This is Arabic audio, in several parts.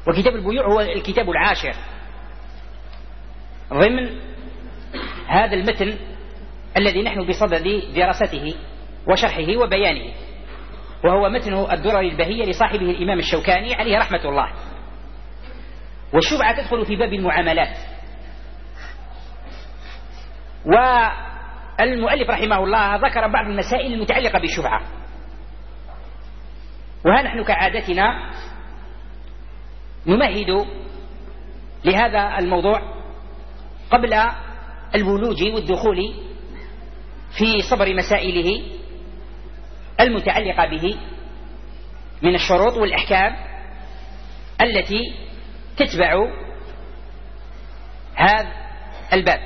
وكتاب البيوع هو الكتاب العاشر ضمن هذا المتن الذي نحن بصدد دراسته وشرحه وبيانه، وهو متن الدرر البهية لصاحبه الإمام الشوكاني عليه رحمة الله. والشفعة تدخل في باب المعاملات. والمؤلف رحمه الله ذكر بعض المسائل المتعلقة بالشفعة، وها نحن كعادتنا نمهد لهذا الموضوع قبل الولوج والدخول في صبر مسائله المتعلقة به من الشروط والأحكام التي تتبع هذا الباب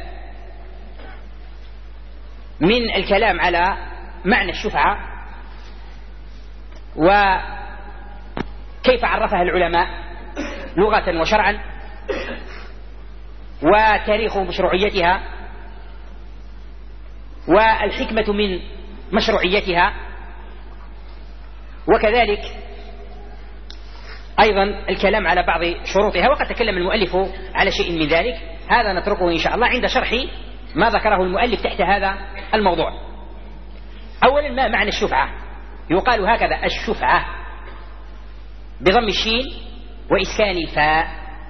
من الكلام على معنى الشفعة وكيف عرفها العلماء لغة وشرعا، وتاريخ مشروعيتها، والحكمة من مشروعيتها، وكذلك أيضا الكلام على بعض شروطها. وقد تكلم المؤلف على شيء من ذلك، هذا نتركه إن شاء الله عند شرح ما ذكره المؤلف تحت هذا الموضوع. أولا، ما معنى الشفعة؟ يقال هكذا: الشفعة بضم الشين وإسكان الفاء،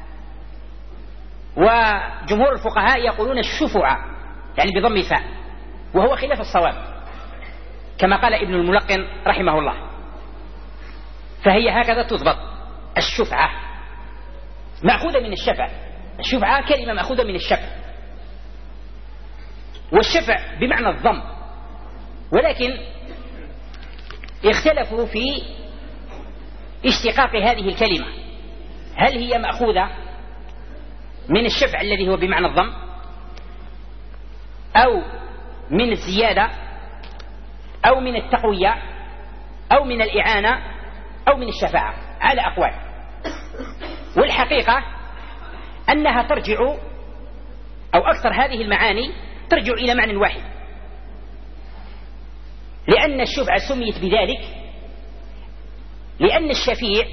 وجمهور الفقهاء يقولون الشفعة يعني بضم الفاء، وهو خلاف الصواب كما قال ابن الملقن رحمه الله. فهي هكذا تضبط: الشفعة مأخوذة من الشفع، الشفعة كلمة مأخوذة من الشفع، والشفع بمعنى الضم، ولكن اختلفوا في اشتقاق هذه الكلمة، هل هي مأخوذة من الشفع الذي هو بمعنى الضم، أو من الزيادة، أو من التقوية، أو من الإعانة، أو من الشفاعة، على أقوال. والحقيقة أنها ترجع، أو أكثر هذه المعاني ترجع إلى معنى واحد، لأن الشفعة سميت بذلك لأن الشفيع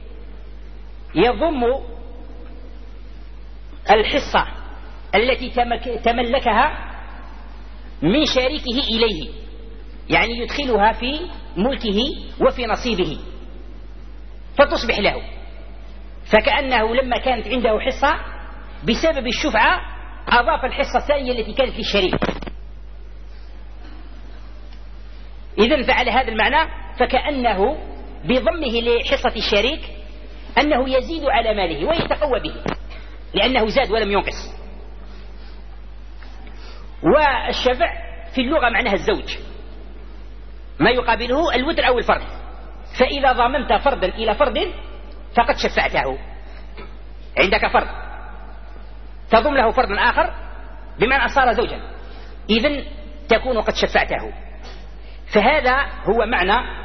يضم الحصة التي تملكها من شريكه إليه، يعني يدخلها في ملكه وفي نصيبه فتصبح له، فكأنه لما كانت عنده حصة بسبب الشفعة أضاف الحصة الثانية التي كانت للشريك. إذن فعل هذا المعنى، فكأنه بضمه لحصة الشريك أنه يزيد على ماله ويتقوى به لأنه زاد ولم ينقص. والشفع في اللغة معناها الزوج، ما يقابله الوتر أو الفرد، فإذا ضممت فردا إلى فرد فقد شفعته. عندك فرد تضم له فرد آخر بمعنى صار زوجا، إذن تكون قد شفعته. فهذا هو معنى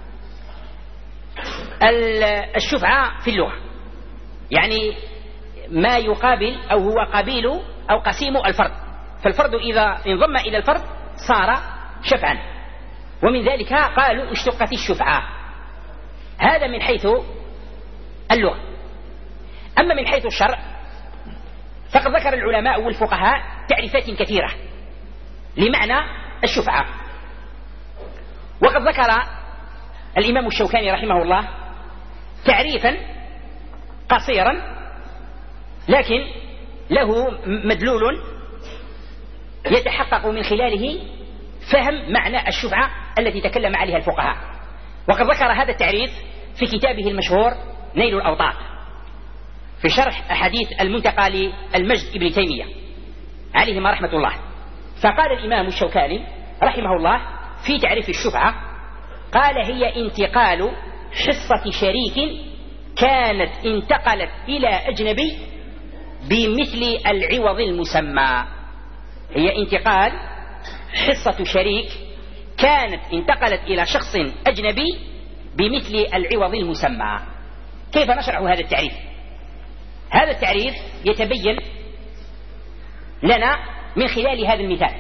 الشفعة في اللغة، يعني ما يقابل أو هو قبيل أو قسيم الفرد، فالفرد إذا انضم إلى الفرد صار شفعا، ومن ذلك قالوا اشتقت الشفعة. هذا من حيث اللغة. أما من حيث الشرع فقد ذكر العلماء والفقهاء تعريفات كثيرة لمعنى الشفعة، وقد ذكر الإمام الشوكاني رحمه الله تعريفا قصيرا لكن له مدلول يتحقق من خلاله فهم معنى الشفعة التي تكلم عليها الفقهاء. وقد ذكر هذا التعريف في كتابه المشهور نيل الأوطار في شرح أحاديث المنتقى للمجد ابن تيمية عليهما رحمة الله. فقال الإمام الشوكاني رحمه الله في تعريف الشفعة، قال: هي انتقال حصة شريك كانت انتقلت إلى أجنبي بمثل العوض المسمى. هي انتقال حصة شريك كانت انتقلت إلى شخص أجنبي بمثل العوض المسمى. كيف نشرح هذا التعريف؟ هذا التعريف يتبين لنا من خلال هذا المثال.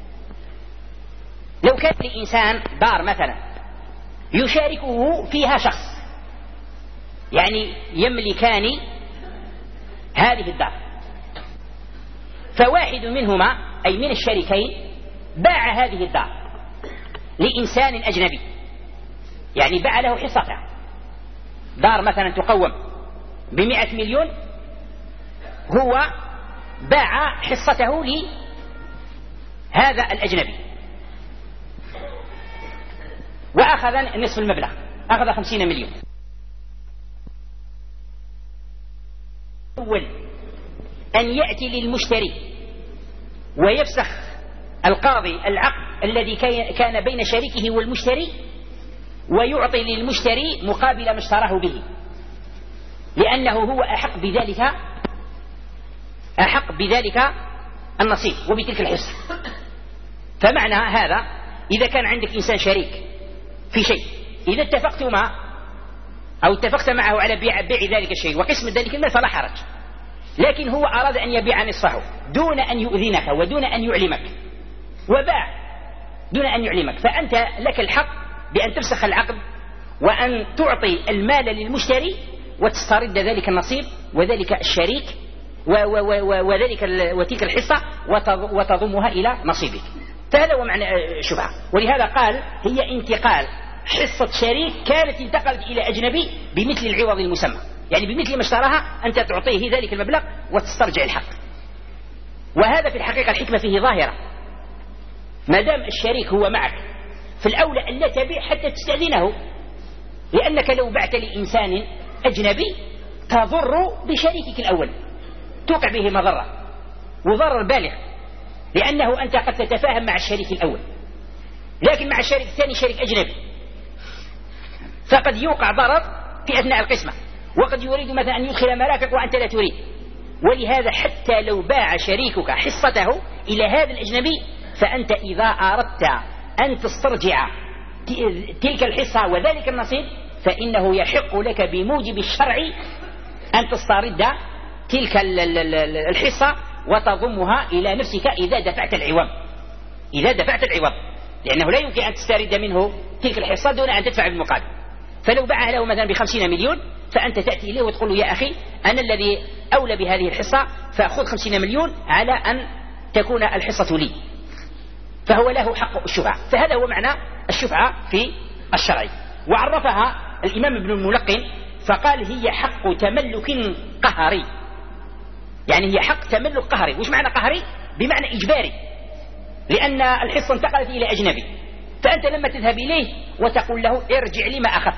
لو كان لإنسان دار مثلا يشاركه فيها شخص، يعني يملكان هذه الدار، فواحد منهما أي من الشريكين باع هذه الدار لإنسان أجنبي، يعني باع له حصتها. دار مثلا تقوم ب100 مليون، هو باع حصته لهذا الأجنبي وأخذ نصف المبلغ، أخذ 50 مليون. أول أن يأتي للمشتري ويفسخ القاضي العقد الذي كان بين شريكه والمشتري، ويعطي للمشتري مقابل ما اشتراه به، لأنه هو أحق بذلك النصيب وبتلك الحصة. فمعنى هذا إذا كان عندك إنسان شريك في شيء، إذا اتفقتما أو اتفقت معه على بيع ذلك الشيء وقسم ذلك المال فلا حرج، لكن هو أراد أن يبيع نصفه دون أن يؤذنك ودون أن يعلمك، وباع دون أن يعلمك، فأنت لك الحق بأن تفسخ العقد وأن تعطي المال للمشتري وتسترد ذلك النصيب وذلك الشريك وتلك الحصة وتضمها إلى نصيبك. فهذا هو معنى الشبهة. ولهذا قال هي انتقال حصة شريك كانت انتقلت إلى أجنبي بمثل العوض المسمى، يعني بمثل ما اشتراها أنت تعطيه ذلك المبلغ وتسترجع الحق. وهذا في الحقيقة الحكمة فيه ظاهرة، ما دام الشريك هو معك في الأولى أن لا تبيع حتى تستأذنه، لأنك لو بعت لإنسان أجنبي تضر بشريكك الأول، توقع به مضرة وضرر بالغ، لأنه أنت قد تتفاهم مع الشريك الأول، لكن مع الشريك الثاني شريك أجنبي فقد يوقع ضرر في أثناء القسمة، وقد يريد مثلا أن يدخل مرافق وأنت لا تريد. ولهذا حتى لو باع شريكك حصته إلى هذا الأجنبي، فأنت إذا أردت أن تسترجع تلك الحصة وذلك النصيب فإنه يحق لك بموجب الشرع أن تسترد تلك الحصة وتضمها إلى نفسك إذا دفعت العوض، لأنه لا يمكن أن تسترد منه تلك الحصة دون أن تدفع بالمقابل. فلو باعها له مثلا ب50 مليون فأنت تأتي إليه وتقول له يا أخي أنا الذي أولى بهذه الحصة فأخذ 50 مليون على أن تكون الحصة لي، فهو له حق الشفعة. فهذا هو معنى الشفعة في الشرع. وعرفها الإمام ابن الملقن فقال هي حق تملك قهري، يعني هي حق تملك قهري. وش معنى قهري؟ بمعنى إجباري، لأن الحصة انتقلت إلى أجنبي، فأنت لما تذهب إليه وتقول له ارجع لي ما أخذ،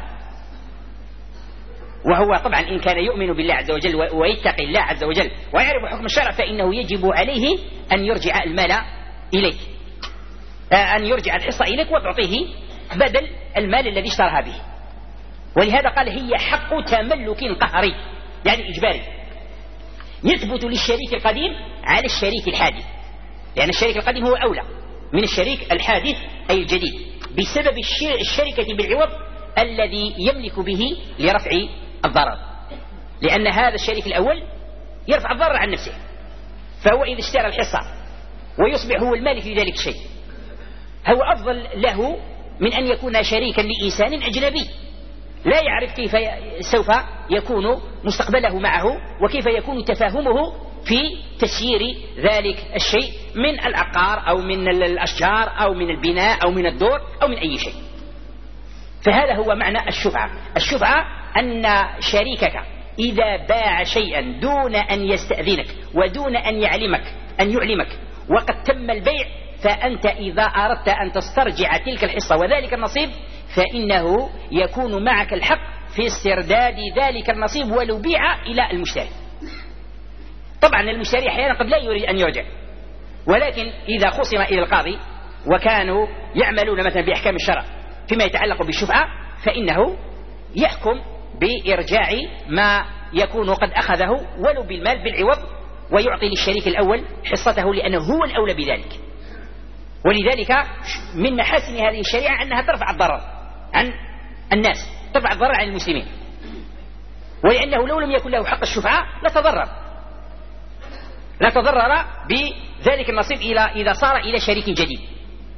وهو طبعا إن كان يؤمن بالله عز وجل ويتقي الله عز وجل ويعرف حكم الشرع فإنه يجب عليه أن يرجع المال إليك، أن يرجع الحصة إليك وتعطيه بدل المال الذي اشتراها به. ولهذا قال هي حق تملك قهري، يعني إجباري، يثبت للشريك القديم على الشريك الحادث، لأن الشريك القديم هو أولى من الشريك الحادث أي الجديد بسبب الشركة بالعوض الذي يملك به لرفع الضرر، لأن هذا الشريك الأول يرفع الضرر عن نفسه، فهو إذا اشترى الحصة ويصبح هو المالك لذلك الشيء هو أفضل له من أن يكون شريكا لإنسان أجنبي لا يعرف كيف سوف يكون مستقبله معه وكيف يكون تفاهمه في تسيير ذلك الشيء من العقار أو من الأشجار أو من البناء أو من الدور أو من أي شيء. فهذا هو معنى الشفعة. الشفعة أن شريكك إذا باع شيئا دون أن يستأذنك ودون أن يعلمك وقد تم البيع، فأنت إذا أردت أن تسترجع تلك الحصة وذلك النصيب فإنه يكون معك الحق في استرداد ذلك النصيب ولو بيع إلى المشتري. طبعا المشتري أحيانا قد لا يريد أن يرجع، ولكن إذا خصم إلى القاضي وكانوا يعملون مثلا بأحكام الشرع فيما يتعلق بالشفعة فإنه يحكم بإرجاع ما يكون قد أخذه ولو بالمال بالعوض ويعطي للشريك الأول حصته لأنه هو الأولى بذلك. ولذلك من محاسن هذه الشريعة أنها ترفع الضرر عن الناس، ترفع الضرر عن المسلمين، ولأنه لو لم يكن له حق الشفعة لتضرر بذلك النصيب إذا صار إلى شريك جديد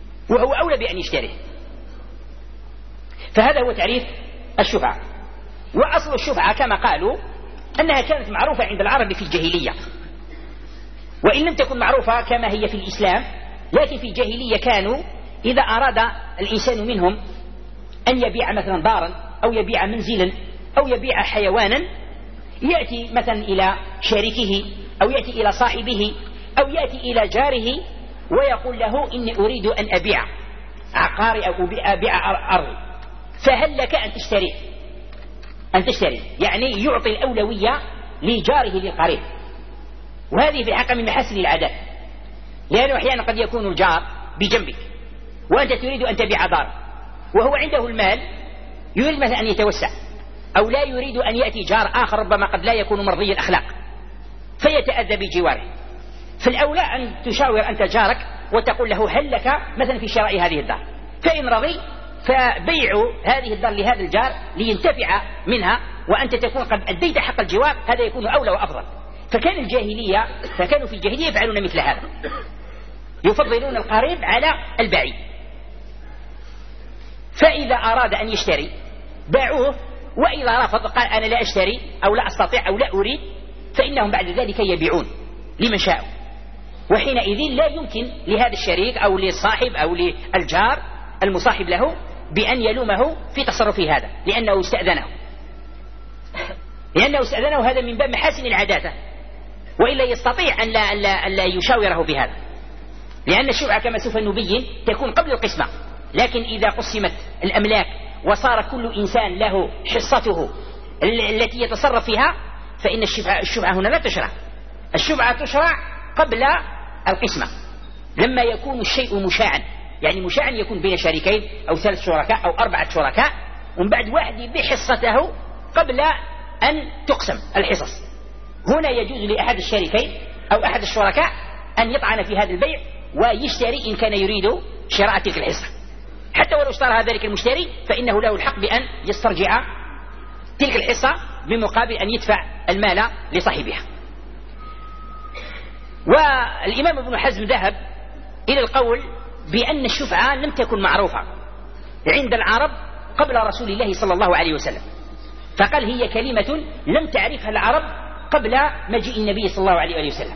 وهو أولى بأن يشتريه. فهذا هو تعريف الشفعة. وأصل الشفعة كما قالوا أنها كانت معروفة عند العرب في الجاهلية، وإن لم تكن معروفة كما هي في الإسلام، لكن في الجاهلية كانوا إذا أراد الإنسان منهم أن يبيع مثلا دارا أو يبيع منزلا أو يبيع حيوانا، يأتي مثلا إلى شريكه أو يأتي إلى صاحبه أو يأتي إلى جاره ويقول له إني أريد أن أبيع عقاري أو أبيع أرضي، فهل لك أن تشتري، يعني يعطي الأولوية لجاره للقريب. وهذه في الحقيقة من محاسن العادات، لأنه أحيانا قد يكون الجار بجنبك وأنت تريد أن تبيع دار وهو عنده المال، يريد مثلا أن يتوسع، أو لا يريد أن يأتي جار آخر ربما قد لا يكون مرضي الأخلاق فيتأذى بجواره. فالأولى أن تشاور أنت جارك وتقول له هل لك مثلا في شراء هذه الدار، فإن رضي فبيع هذه الدار لهذا الجار لينتفع منها وأنت تكون قد أديت حق الجوار، هذا يكون أولى وأفضل. فكانوا في الجاهلية يفعلون مثل هذا، يفضلون القريب على البعيد. فإذا أراد أن يشتري باعوه، وإذا رفض قال أنا لا أشتري أو لا أستطيع أو لا أريد، فإنهم بعد ذلك يبيعون لمن شاءوا. وحينئذ لا يمكن لهذا الشريك أو للصاحب أو للجار المصاحب له بأن يلومه في تصرفه هذا، لأنه استأذنه. هذا من باب محاسن العادات، وإلا يستطيع أن لا يشاوره بهذا، لأن الشفعة كما سوف نبين تكون قبل القسمة. لكن إذا قسمت الأملاك وصار كل إنسان له حصته التي يتصرف فيها، فإن الشفعة هنا لا تشرع. الشفعة تشرع قبل القسمة لما يكون الشيء مشاعا، يعني مشاعا يكون بين شريكين أو 3 شركاء أو 4 شركاء، ومن بعد واحد بحصته قبل أن تقسم الحصص. هنا يجوز لأحد الشريكين أو أحد الشركاء أن يطعن في هذا البيع ويشتري إن كان يريد شراء تلك الحصة، حتى ولو اشترى ذلك المشتري فإنه له الحق بأن يسترجع تلك الحصة بمقابل أن يدفع المال لصاحبها. والإمام ابن حزم ذهب إلى القول بأن الشفعة لم تكن معروفة عند العرب قبل رسول الله صلى الله عليه وسلم، فقال هي كلمة لم تعرفها العرب قبل مجيء النبي صلى الله عليه وسلم.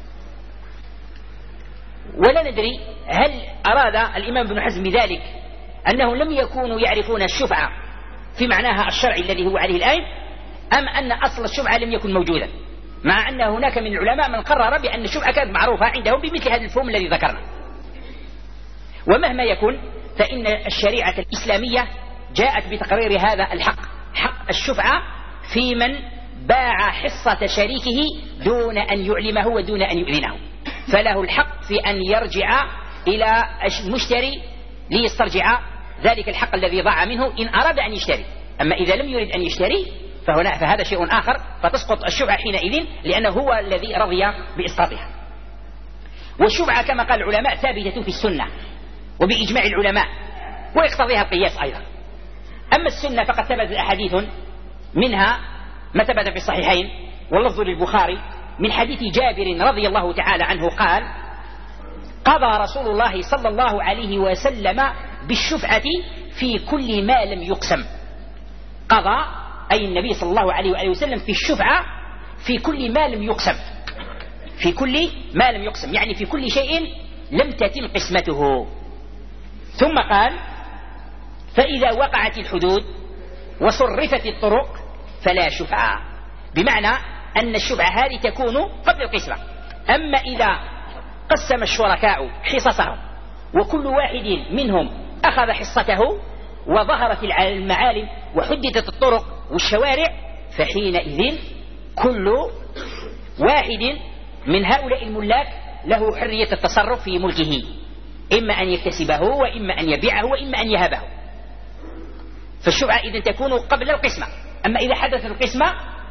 ولا ندري هل أراد الإمام ابن حزم بذلك أنهم لم يكونوا يعرفون الشفعة في معناها الشرعي الذي هو عليه الآن، أم أن أصل الشفعة لم يكن موجودا، مع أن هناك من العلماء من قرر بأن الشفعة كانت معروفة عندهم بمثل هذا المفهوم الذي ذكرنا. ومهما يكن فإن الشريعة الإسلامية جاءت بتقرير هذا الحق، حق الشفعة في من باع حصة شريكه دون أن يعلمه ودون أن يؤذنه، فله الحق في أن يرجع إلى المشتري ليسترجع ذلك الحق الذي ضاع منه إن أراد أن يشتري. أما إذا لم يرد أن يشتري فهذا شيء آخر، فتسقط الشفعة حينئذ لأنه هو الذي رضي بإسقاطها. والشفعة كما قال العلماء ثابتة في السنة وبإجماع العلماء، ويقتضيها القياس أيضا. أما السنة فقد ثبت أحاديث، منها ما ثبت في الصحيحين واللفظ للبخاري من حديث جابر رضي الله تعالى عنه قال: قضى رسول الله صلى الله عليه وسلم بالشفعة في كل ما لم يقسم. قضى أي النبي صلى الله عليه وسلم في الشفعة في كل ما لم يقسم، في كل ما لم يقسم يعني في كل شيء لم تتم قسمته. ثم قال: فإذا وقعت الحدود وصرفت الطرق فلا شفعة، بمعنى أن الشفعة هذه تكون قبل القسمة. أما إذا قسم الشركاء حصصهم وكل واحد منهم أخذ حصته وظهرت المعالم وحددت الطرق والشوارع، فحينئذ كل واحد من هؤلاء الملاك له حرية التصرف في ملكه، إما أن يكتسبه وإما أن يبيعه وإما أن يهبه. فالشفعة إذن تكون قبل القسمة. أما إذا حدثت القسمة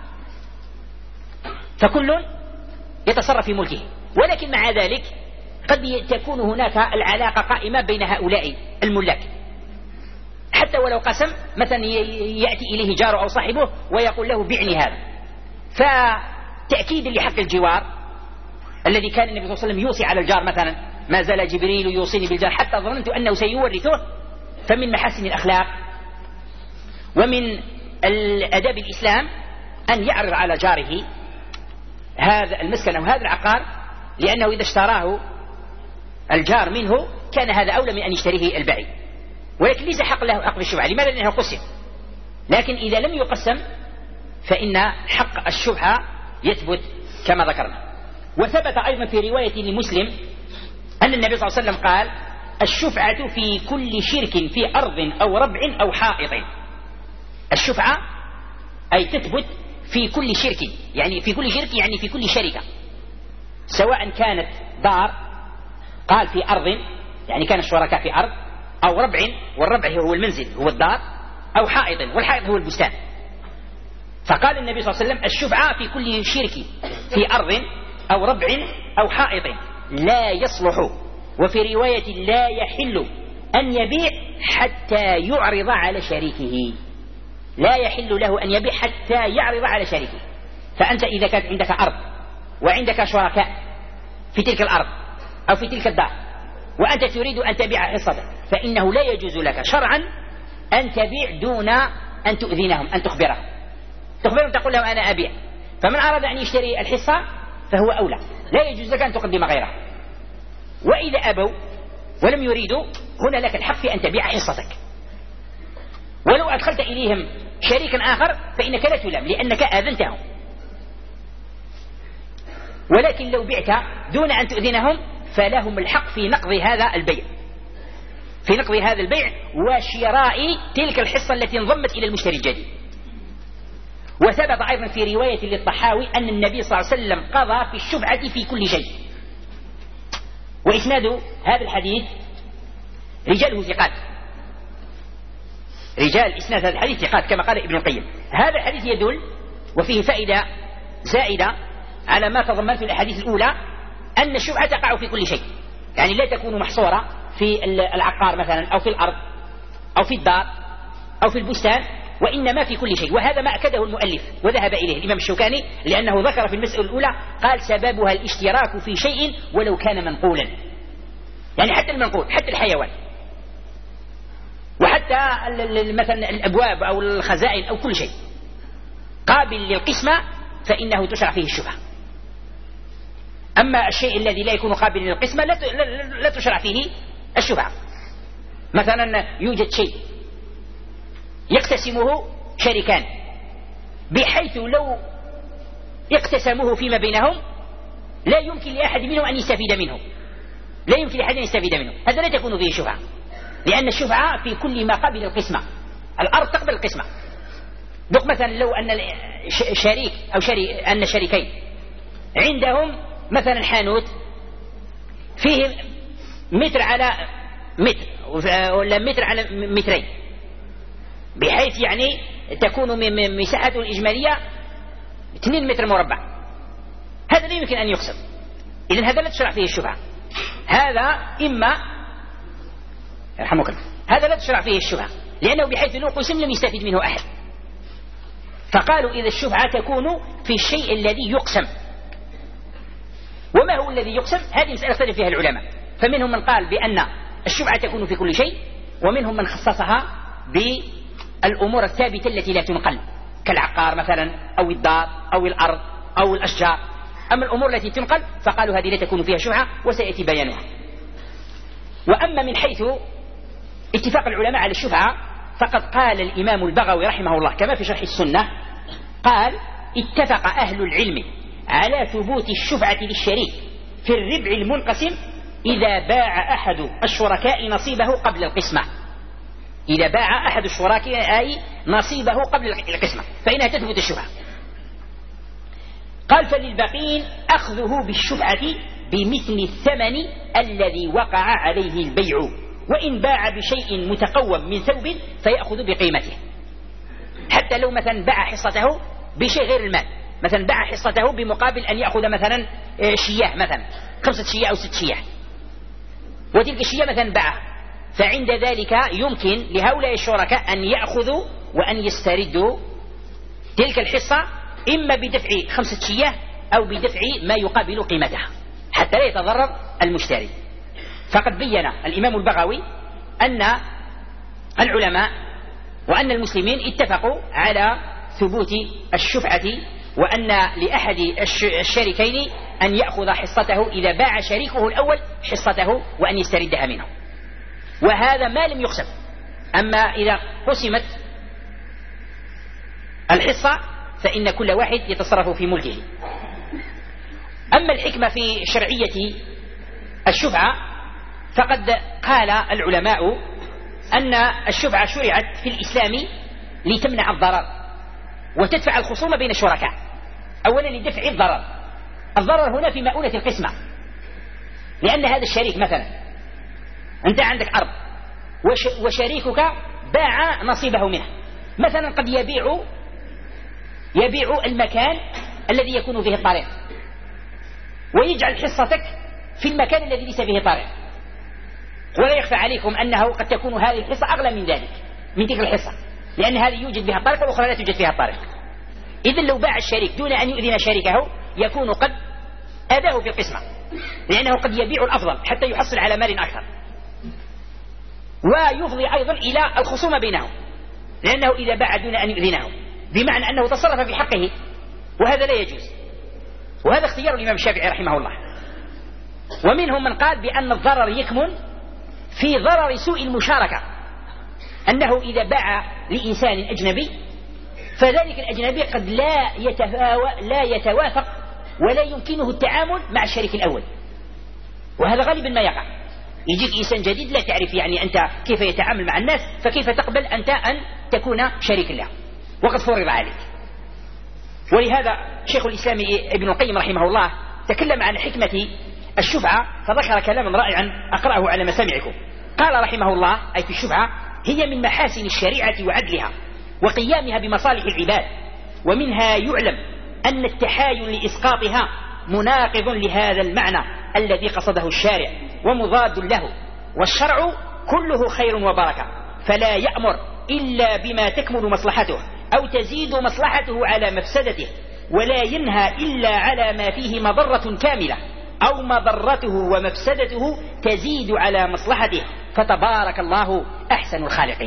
فكل يتصرف في ملكه، ولكن مع ذلك قد تكون هناك العلاقة قائمة بين هؤلاء الملاك، حتى ولو قسم مثلا يأتي إليه جاره أو صاحبه ويقول له بعني هذا، فتأكيد لحق الجوار الذي كان النبي صلى الله عليه وسلم يوصي على الجار، مثلا ما زال جبريل يوصيني بالجار حتى ظننت أنه سيورثه، فمن محاسن الأخلاق ومن الأداب الإسلام أن يعرض على جاره هذا المسكن أو هذا العقار، لأنه إذا اشتراه الجار منه كان هذا أولى من أن يشتريه البائع، ولكن ليس حق له حق الشفعة. لماذا؟ لأنه قسم. لكن إذا لم يقسم فإن حق الشفعة يثبت كما ذكرنا. وثبت أيضا في رواية لمسلم أن النبي صلى الله عليه وسلم قال: الشفعة في كل شرك في أرض أو ربع أو حائط. الشفعة أي تثبت في كل شرك، يعني في كل شرك يعني في كل شركة، سواء كانت دار، قال في أرض يعني كان الشركاء في أرض، أو ربع، والربع هو المنزل هو الدار، أو حائط، والحائط هو البستان. فقال النبي صلى الله عليه وسلم: الشفعة في كل شرك في أرض أو ربع أو حائط لا يصلح. وفي رواية: لا يحل أن يبيع حتى يعرض على شريكه. لا يحل له أن يبيع حتى يعرض على شريكه. فأنت إذا كانت عندك أرض وعندك شركاء في تلك الأرض أو في تلك الدار وأنت تريد أن تبيع حصتك، فإنه لا يجوز لك شرعا أن تبيع دون أن تؤذنهم، أن تخبرهم تقول لهم أنا أبيع. فمن أراد أن يشتري الحصة فهو أولى، لا يجوز لك أن تقدم غيره. وإذا أبوا ولم يريدوا، هنا لك الحق في أن تبيع حصتك. ولو أدخلت إليهم شريكا آخر فإنك لا تلام، لأنك آذنتهم. ولكن لو بعت دون أن تؤذنهم فلهم الحق في نقض هذا البيع، في نقض هذا البيع وشراء تلك الحصة التي انضمت إلى المشتري الجديد. وثبت أيضا في رواية للطحاوي أن النبي صلى الله عليه وسلم قضى في الشفعة في كل شيء. وإسناد هذا الحديث رجاله ثقات، رجال إسناد هذا الحديث ثقات كما قال ابن القيم. هذا الحديث يدل وفيه فائدة زائدة على ما تضمنته الأحاديث الأولى، أن الشفعة تقع في كل شيء، يعني لا تكون محصورة في العقار مثلا أو في الأرض أو في الدار أو في البستان، وإنما في كل شيء. وهذا ما أكده المؤلف وذهب إليه الإمام الشوكاني، لأنه ذكر في المسألة الأولى قال: سببها الاشتراك في شيء ولو كان منقولا، يعني حتى المنقول، حتى الحيوان، وحتى مثلا الأبواب أو الخزائن أو كل شيء قابل للقسمة فإنه تشرع فيه الشبهة. أما الشيء الذي لا يكون قابل للقسمة لا تشرع فيه الشبهة. مثلا يوجد شيء يقتسمه شريكان، بحيث لو اقتسموه فيما بينهم لا يمكن لأحد منهم أن يستفيد منه، لا يمكن لأحد أن يستفيد منه، هذا لا تكون فيه شبهة، لأن الشفعة في كل ما قبل القسمة. الأرض تقبل القسمة. دوك مثلا لو أن شريك أو أن شريكين عندهم مثلا حانوت فيه متر على متر ولا متر على مترين، بحيث يعني تكون من مساحته الإجمالية 2 متر مربع، هذا لا يمكن أن يقسم. إذن هذا لا تشرع فيه الشفعة. هذا إما يرحمك الله، هذا لا تشرع فيه الشفعة، لأنه بحيث لو قسم لم يستفيد منه أحد. فقالوا إذا الشفعة تكون في الشيء الذي يقسم. وما هو الذي يقسم؟ هذه مسألة اختلف فيها العلماء، فمنهم من قال بأن الشفعة تكون في كل شيء، ومنهم من خصصها بالأمور الثابتة التي لا تنقل، كالعقار مثلا أو الدار أو الأرض أو الأشجار. أما الأمور التي تنقل فقالوا هذه لا تكون فيها شفعة، وسيأتي بيانها. وأما من حيث اتفاق العلماء على الشفعة فقد قال الإمام البغوي رحمه الله كما في شرح السنة، قال: اتفق أهل العلم على ثبوت الشفعة للشريك في الربع المنقسم إذا باع أحد الشركاء نصيبه قبل القسمة. إذا باع أحد الشركاء نصيبه قبل القسمة فإنها تثبت الشفعة. قال: فللباقين أخذه بالشفعة بمثل الثمن الذي وقع عليه البيع، وإن باع بشيء متقوم من ثوب فيأخذ بقيمته. حتى لو مثلا باع حصته بشيء غير المال، مثلا باع حصته بمقابل أن يأخذ مثلا شياه، مثلا 5 شياه أو 6 شياه، وتلك الشياه مثلا باعها، فعند ذلك يمكن لهؤلاء الشركاء أن يأخذوا وأن يستردوا تلك الحصة، إما بدفع 5 شياه أو بدفع ما يقابل قيمتها، حتى لا يتضرر المشتري. فقد بين الإمام البغوي أن العلماء وأن المسلمين اتفقوا على ثبوت الشفعة، وأن لأحد الشريكين أن يأخذ حصته إذا باع شريكه الأول حصته وأن يستردها منه، وهذا ما لم يقسم. أما إذا قسمت الحصة فإن كل واحد يتصرف في ملكه. أما الحكمة في شرعية الشفعة فقد قال العلماء أن الشفعة شرعت في الإسلام لتمنع الضرر وتدفع الخصومة بين الشركاء. أولا لدفع الضرر هنا في مؤونة القسمة، لأن هذا الشريك مثلا أنت عندك أرض وشريكك باع نصيبه منها، مثلا قد يبيع المكان الذي يكون فيه الطريق ويجعل حصتك في المكان الذي ليس فيه طريق، ولا يخفى عليكم أنه قد تكون هذه الحصة أغلى من ذلك، من تلك الحصة، لأن هذه يوجد بها الطريق والأخرى لا توجد فيها الطريق. إذن لو باع الشريك دون أن يؤذن شريكه يكون قد أذاه في القسمة، لأنه قد يبيع الأفضل حتى يحصل على مال أكثر، ويفضي أيضا إلى الخصومة بينهم، لأنه إذا باع دون أن يؤذنه بمعنى أنه تصرف في حقه، وهذا لا يجوز. وهذا اختيار الإمام الشافعي رحمه الله. ومنهم من قال بأن الضرر يكمن في ضرر سوء المشاركة، أنه إذا باع لإنسان أجنبي فذلك الأجنبي قد لا يتوافق ولا يمكنه التعامل مع الشريك الأول، وهذا غالبا ما يقع. يجيك إنسان جديد لا تعرف يعني أنت كيف يتعامل مع الناس، فكيف تقبل أنت أن تكون شريك له وقد فرض عليك. ولهذا شيخ الإسلام ابن القيم رحمه الله تكلم عن حكمة الشفعة فذكر كلاما رائعا أقرأه على مسامعكم. قال رحمه الله أي في الشفعة: هي من محاسن الشريعة وعدلها وقيامها بمصالح العباد، ومنها يعلم أن التحايل لإسقاطها مناقض لهذا المعنى الذي قصده الشارع ومضاد له، والشرع كله خير وبركة، فلا يأمر إلا بما تكمل مصلحته أو تزيد مصلحته على مفسدته، ولا ينهى إلا على ما فيه مضرة كاملة أو مضرته ومفسدته تزيد على مصلحته، فتبارك الله أحسن الخالقين.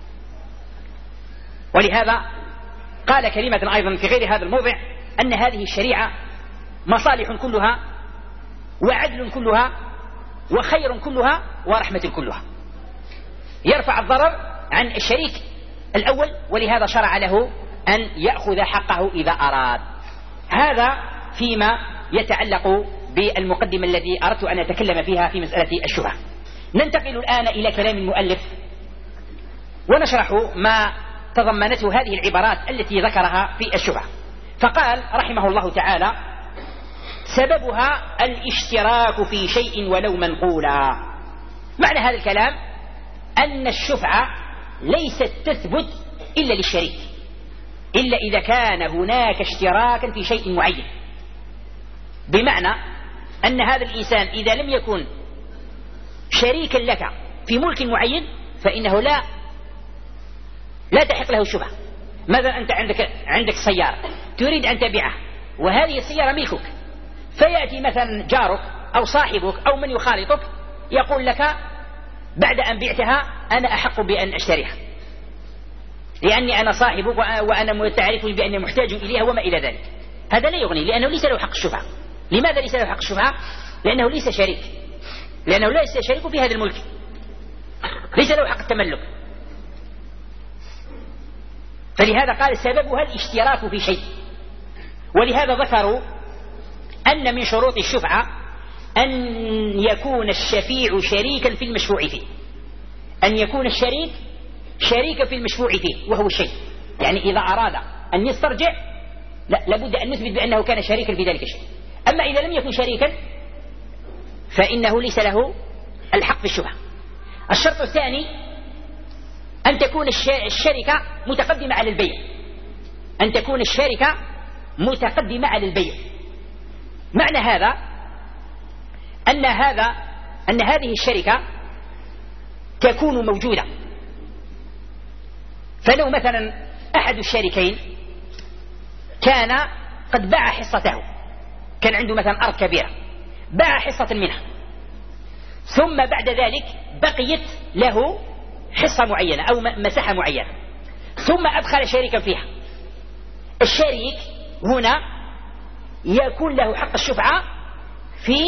ولهذا قال كلمة أيضا في غير هذا الموضع أن هذه الشريعة مصالح كلها وعدل كلها وخير كلها ورحمة كلها، يرفع الضرر عن الشريك الأول، ولهذا شرع له أن يأخذ حقه إذا أراد. هذا فيما يتعلق بالمقدمة الذي أردت أن أتكلم فيها في مسألة الشبهة. ننتقل الآن إلى كلام المؤلف ونشرح ما تضمنته هذه العبارات التي ذكرها في الشبهة. فقال رحمه الله تعالى: سببها الاشتراك في شيء ولو منقولا. معنى هذا الكلام أن الشفعة ليست تثبت إلا للشريك، إلا إذا كان هناك اشتراكا في شيء معين، بمعنى أن هذا الإنسان إذا لم يكن شريكا لك في ملك معين فإنه لا تحق له الشبهة. مثلا أنت عندك سيارة تريد أن تبيعها، وهذه السيارة ملكك، فيأتي مثلا جارك أو صاحبك أو من يخالطك يقول لك بعد أن بعتها أنا أحق بأن أشتريها لأني أنا صاحبك وأنا تعرفني بأني محتاج إليها وما إلى ذلك. هذا لا يغني، لأنه ليس له حق الشفعة. لماذا ليس له حق الشفعة؟ لأنه ليس شريك، لأنه ليس شريك في هذا الملك، ليس له حق التملك. فلهذا قال سببها الاشتراك في شيء. ولهذا ذكروا أن من شروط الشفعة أن يكون الشفيع شريكا في المشفوع فيه، أن يكون الشريك شريكا في المشفوع فيه وهو الشيء. يعني إذا أراد أن يسترجع لابد أن نثبت بأنه كان شريكا في ذلك الشيء. أما إذا لم يكن شريكا فإنه ليس له الحق في الشفعة. الشرط الثاني أن تكون الشركة متقدمة على البيع، أن تكون الشركة متقدمة على البيع. معنى هذا أن هذه الشركة تكون موجودة. فلو مثلا أحد الشريكين كان قد باع حصته، كان عنده مثلا أرض كبيرة باع حصة منها، ثم بعد ذلك بقيت له حصة معينة أو مساحة معينة، ثم أدخل شريكا فيها. الشريك هنا يكون له حق الشفعة في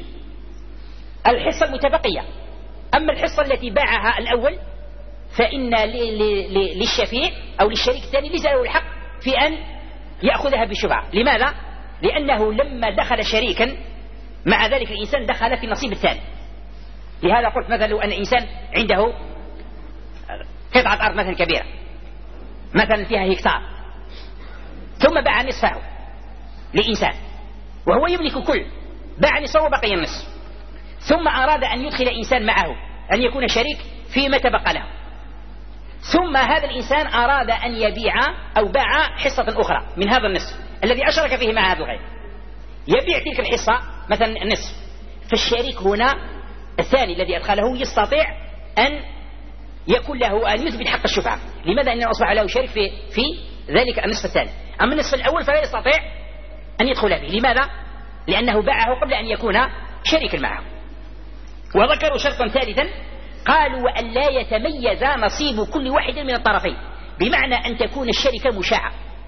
الحصة المتبقية. أما الحصة التي باعها الأول فإن للشفيع أو للشريك الثاني ليس له الحق في أن يأخذها بالشفعة. لماذا؟ لأنه لما دخل شريكا مع ذلك الإنسان دخل في النصيب الثاني. لهذا قلت مثلا لو أن الإنسان عنده قطعة أرض مثلا كبيرة مثلا فيها هكتار، ثم باع نصفه لإنسان وهو يملك كل، باع نصفه وبقي النصف، ثم أراد أن يدخل إنسان معه أن يكون شريك فيما تبقى له، ثم هذا الإنسان أراد أن يبيع أو باع حصة أخرى من هذا النصف الذي أشرك فيه مع هذا الغير، يبيع تلك الحصة مثلا النصف. فالشريك هنا الثاني الذي أدخله يستطيع أن يكون له أن يثبت حق الشفعة. لماذا؟ أنه أصبح له شريك في ذلك النصف الثاني. أما النصف الأول فلا يستطيع أن يدخل فيه. لماذا؟ لأنه باعه قبل أن يكون شريكا معه. وذكروا شرطا ثالثا قالوا وأن لا يتميز نصيب كل واحد من الطرفين، بمعنى أن تكون الشركة مشاعة.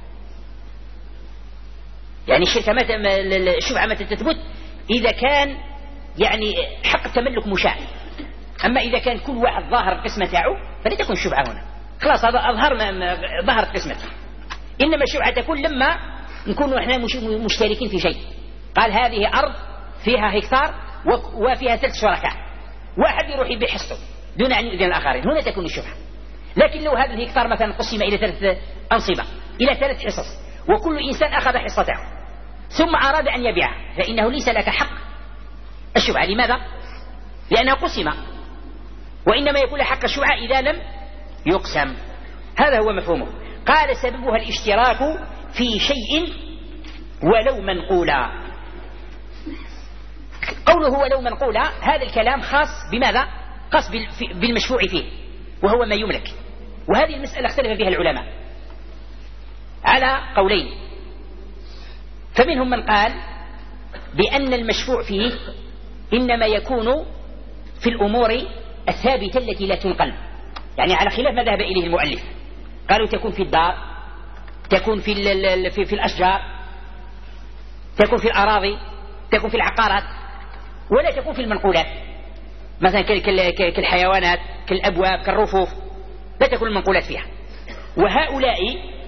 يعني الشفعة متى تثبت؟ إذا كان يعني حق التملك مشاع. أما إذا كان كل واحد ظاهر القسمة تاعه فلا تكون الشفعة هنا، خلاص هذا ظهرت قسمته. إنما الشفعة تكون لما نكون احنا مشتركين في شيء. قال هذه أرض فيها هكتار وفيها 3 شركاء، واحد يروح يبيع حصته دون أن يؤذن الآخرين، هنا تكون الشفعة. لكن لو هذا الهكتار مثلا قسم إلى 3 أنصبة إلى 3 حصص وكل إنسان أخذ حصته ثم أراد أن يبيعها فإنه ليس لك حق الشفعة. لماذا؟ لأنه قسم، وإنما يكون حق الشفعة إذا لم يقسم. هذا هو مفهومه. قال سببها الاشتراك في شيء ولو منقولا. قوله ولو منقولا هذا الكلام خاص بماذا؟ خاص بالمشفوع فيه وهو ما يملك. وهذه المسألة اختلف فيها العلماء على قولين، فمنهم من قال بأن المشفوع فيه إنما يكون في الأمور الثابتة التي لا تنقل، يعني على خلاف ما ذهب إليه المؤلف. قالوا تكون في الدار، تكون في الأشجار، تكون في الأراضي، تكون في العقارات، ولا تكون في المنقولات مثلا كالحيوانات كالأبواب كالرفوف، لا تكون المنقولات فيها. وهؤلاء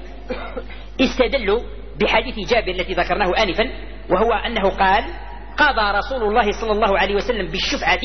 استدلوا بحديث جابر التي ذكرناه آنفا، وهو أنه قال قضى رسول الله صلى الله عليه وسلم بالشفعة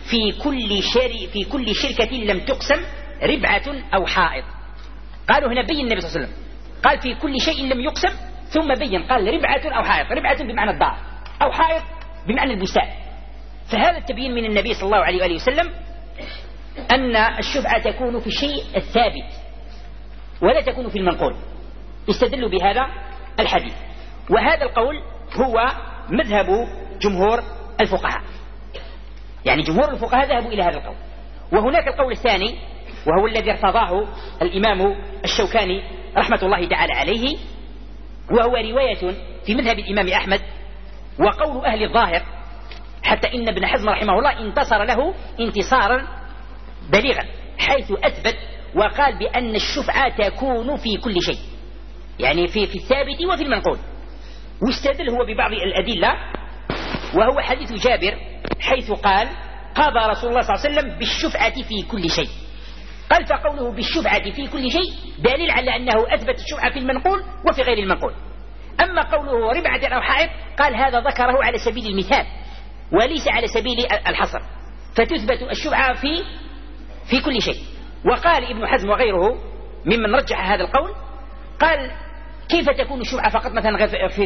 في كل شركة لم تقسم ربعة أو حائط. قالوا هنا بين النبي صلى الله عليه وسلم قال في كل شيء لم يقسم، ثم بين قال ربعة أو حائط، ربعة بمعنى الدار أو حائط بمعنى البستان. فهذا التبيين من النبي صلى الله عليه وآله وسلم أن الشفعة تكون في الشيء الثابت ولا تكون في المنقول. استدلوا بهذا الحديث، وهذا القول هو مذهب جمهور الفقهاء، يعني جمهور الفقهاء ذهبوا إلى هذا القول. وهناك القول الثاني وهو الذي ارتضاه الإمام الشوكاني رحمة الله تعالى عليه، وهو رواية في مذهب الإمام أحمد وقول أهل الظاهر، حتى إن ابن حزم رحمه الله انتصر له انتصارا بليغا حيث أثبت وقال بأن الشفعة تكون في كل شيء، يعني في الثابت وفي المنقول. واستدل هو ببعض الأدلة، وهو حديث جابر حيث قال قضى رسول الله صلى الله عليه وسلم بالشفعة في كل شيء. قال فقوله بالشفعة في كل شيء دليل على أنه أثبت الشفعة في المنقول وفي غير المنقول. أما قوله ربعة أو حائط قال هذا ذكره على سبيل المثال وليس على سبيل الحصر، فتثبت الشفعة في كل شيء. وقال ابن حزم وغيره ممن رجح هذا القول قال كيف تكون الشفعة فقط مثلا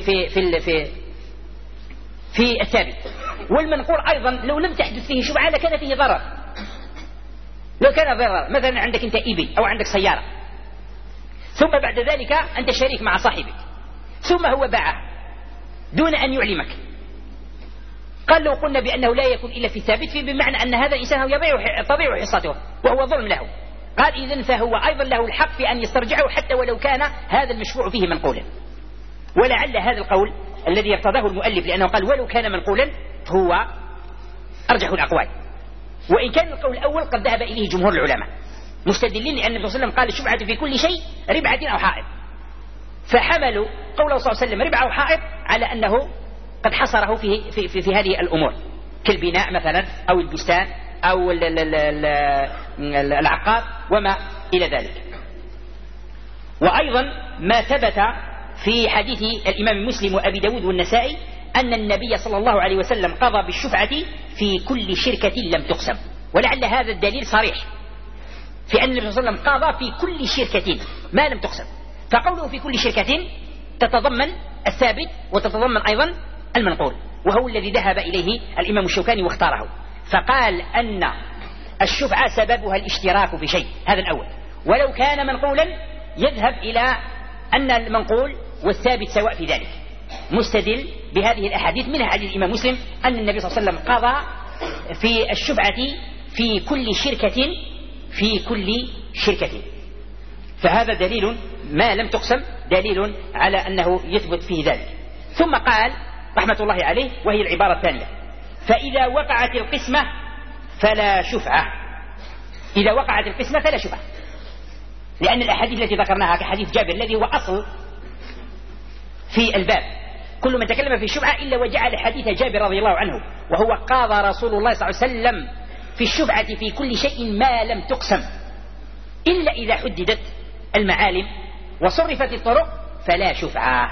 في الثابت، والمنقول أيضا لو لم تحدث فيه شفعة لكان فيه ضرر. لو كان ضرر مثلا عندك أنت إبل أو عندك سيارة، ثم بعد ذلك أنت شريك مع صاحبك، ثم هو باعه دون أن يعلمك، قال لو قلنا بأنه لا يكون إلا في الثابت بمعنى أن هذا الإنسان تضيع حصته وهو ظلم له. قال إذن فهو أيضا له الحق في أن يسترجعه حتى ولو كان هذا المشفوع فيه منقولا. ولعل هذا القول الذي ارتضاه المؤلف لأنه قال ولو كان منقولا هو أرجح الأقوال، وإن كان القول الأول قد ذهب إليه جمهور العلماء. مستدلين لأن النبي صلى الله عليه وسلم قال الشفعة في كل شيء ربعة أو حائط، فحملوا قوله صلى الله عليه وسلم ربعة أو حائط على أنه قد حصره في هذه الأمور كالبناء مثلا أو البستان أو العقار وما إلى ذلك. وأيضا ما ثبت في حديث الإمام مسلم وأبي داود والنسائي أن النبي صلى الله عليه وسلم قضى بالشفعة في كل شركة لم تقسم، ولعل هذا الدليل صريح في أن النبي صلى الله عليه وسلم قضى في كل شركة ما لم تقسم، فقوله في كل شركة تتضمن الثابت وتتضمن أيضا المنقول، وهو الذي ذهب إليه الإمام الشوكاني واختاره، فقال أن الشفعة سببها الاشتراك في شيء، هذا الأول، ولو كان منقولا يذهب إلى أن المنقول والثابت سواء في ذلك، مستدل بهذه الأحاديث منها حديث الإمام مسلم أن النبي صلى الله عليه وسلم قضى في الشفعة في كل شركة، فهذا دليل ما لم تقسم، دليل على أنه يثبت فيه ذلك. ثم قال رحمة الله عليه وهي العبارة الثانية: فإذا وقعت القسمة فلا شفعة. إذا وقعت القسمة فلا شفعة، لأن الأحاديث التي ذكرناها كحديث جابر الذي هو أصل في الباب، كل من تكلم في الشفعة إلا وجعل حديث جابر رضي الله عنه، وهو قاضى رسول الله صلى الله عليه وسلم في الشفعة في كل شيء ما لم تقسم إلا إذا حددت المعالم وصرفت الطرق فلا شفعة.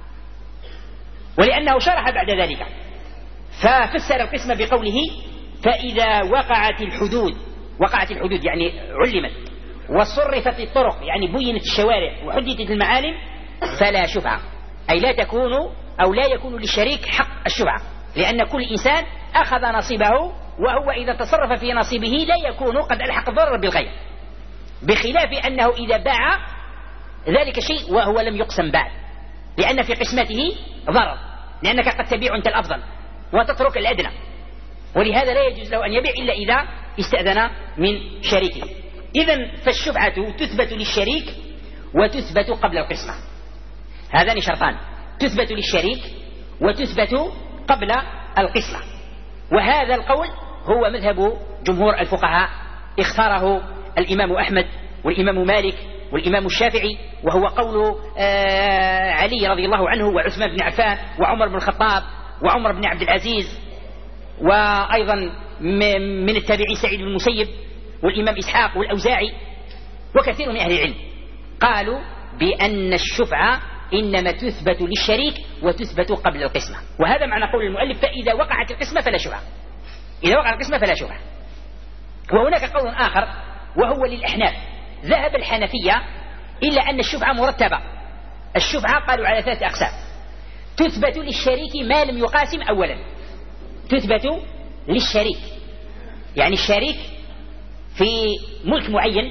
ولأنه شرح بعد ذلك ففسر القسمة بقوله: فإذا وقعت الحدود يعني علمت، وصرفت الطرق يعني بينت الشوارع وحددت المعالم فلا شفعة، أي لا تكون أو لا يكون للشريك حق الشفعة، لأن كل إنسان أخذ نصيبه، وهو إذا تصرف في نصيبه لا يكون قد ألحق الضرر بالغير، بخلاف أنه إذا باع ذلك شيء وهو لم يقسم بعد، لأن في قسمته ضرر، لأنك قد تبيع أنت الأفضل وتترك الأدنى، ولهذا لا يجوز له أن يبيع إلا إذا استأذن من شريكه. إذن فالشفعة تثبت للشريك وتثبت قبل القسمة، هذان شرطان: تثبت للشريك وتثبت قبل القسمة. وهذا القول هو مذهب جمهور الفقهاء، اختاره الإمام أحمد والإمام مالك والإمام الشافعي، وهو قول علي رضي الله عنه وعثمان بن عفان وعمر بن الخطاب وعمر بن عبد العزيز، وأيضا من التابعين سعيد بن المسيب والإمام إسحاق والأوزاعي وكثير من أهل العلم قالوا بأن الشفعة إنما تثبت للشريك وتثبت قبل القسمة. وهذا معنى قول المؤلف: فإذا وقعت القسمة فلا شفعة. إذا وقعت القسمة فلا شفعة. وهناك قول آخر وهو للأحناف، ذهب الحنفية إلا أن الشفعة مرتبة. الشفعة قالوا على 3 أقسام: تثبت للشريك ما لم يقاسم أولا، تثبت للشريك يعني الشريك في ملك معين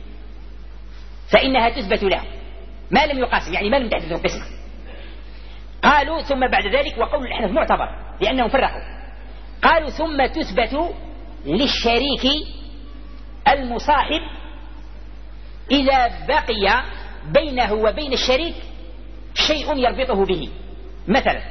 فإنها تثبت له ما لم يقاسم، يعني ما لم تحدث القسمة. قالوا ثم بعد ذلك، وقول الأحناف معتبر لأنهم فرقوا، قالوا ثم تثبت للشريك المصاحب إذا بقي بينه وبين الشريك شيء يربطه به. مثلا